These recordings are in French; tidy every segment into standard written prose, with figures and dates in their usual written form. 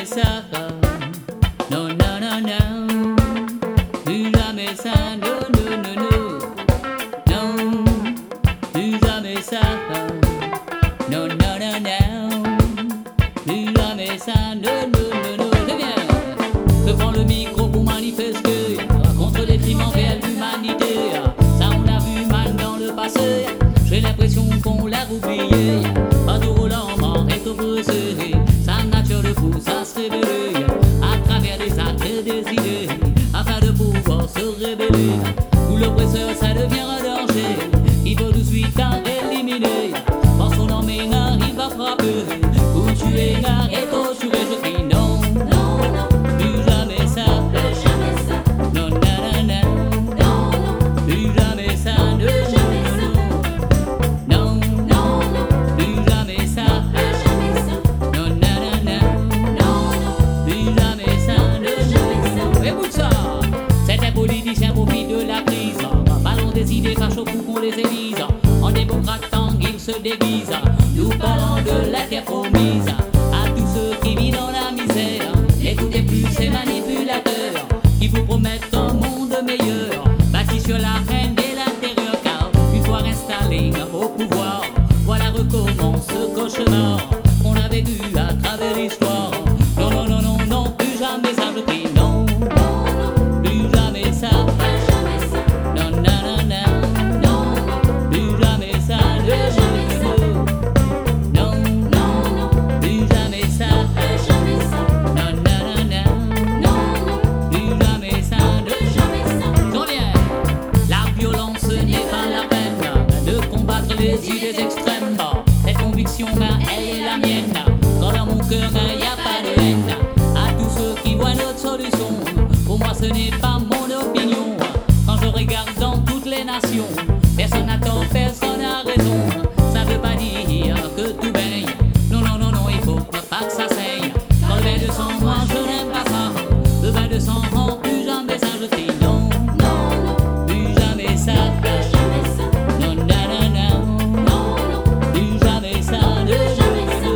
jamais ça. Non, non, non, non. Plus jamais ça. Non, non, non, non. Non, plus jamais ça. Non, non, non, non. Plus jamais ça. Non, non, non, non. C'est bien. Je prends le micro pour manifester contre les crimes envers l'humanité. Ça, on a vu mal dans le passé. J'ai l'impression qu'on l'a oublié. Pas de Roland est opposé. Sa nature de fou, ça se révèle à travers des actes et des idées, afin de pouvoir se révéler. Où l'oppresseur, ça devient un danger. Il faut tout de suite éliminer. Par son emmèneur, il va frapper. Où tu es là, et torturé, je crie non. Non, non, plus jamais ça. Plus jamais ça. Non, non, non, non. Non, non, plus jamais ça. Non, jamais ça. Non, non, non, plus jamais ça. Plus jamais ça. Non, non, non, non. Non, non, plus jamais ça. Plus jamais ça. Écoute ça. Certains politiciens profitent de la crise. Ballons des idées fachos pour qu'on les élise. En démocratant, ils se déguisent. Nous parlons de la terre promise à tous ceux qui vivent dans la misère. N'écoutez plus ces manipulateurs qui vous promettent un monde meilleur, bâti sur la haine et l'intérieur. Car une fois installés au pouvoir, voilà recommence ce cauchemar qu'on a vécu à travers l'histoire. Non, non, non, non, non, plus jamais ça, je crie non. Non, non, plus jamais ça. Plus jamais ça. Non, non, non, non. Non, non, plus jamais ça. Plus jamais ça. Non, non, non, plus jamais ça. Plus jamais ça. Non, non, non, non. Non, non, plus jamais ça. Plus jamais ça. J'en viens. La violence n'est pas la peine de combattre les idées extrêmes. Cette conviction, elle est la mienne. Quand dans mon cœur, il n'y a pas de haine. À tous ceux qui voient notre solution, pour moi ce n'est pas mon opinion. Quand je regarde dans toutes les nations, personne n'a tort, personne n'a raison. Ça veut pas dire que tout baigne. Non, non, non, non, il faut pas que ça saigne. Quand le bain de sang, moi je n'aime pas ça. Le bain de sang, plus jamais ça, je crie non. Non, non, plus jamais ça. Plus jamais ça. Non, non, non, non. Non, non, plus jamais ça. Plus jamais ça.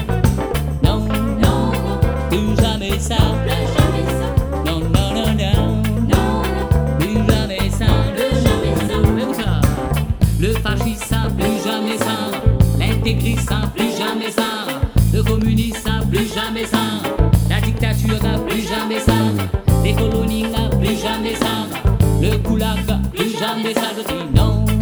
Non, non, non, plus jamais ça. Plus jamais ça. Non, non, non, non. Non, non, plus jamais ça. Plus jamais ça. Même ça. Le fascisme, ça, plus jamais ça. L'intégrisme, ça, plus jamais ça. Le communisme, ça, plus jamais ça. La dictature, ça, plus jamais ça. Les colonies, ça, plus jamais ça. Le goulag, plus jamais ça. Je dis non.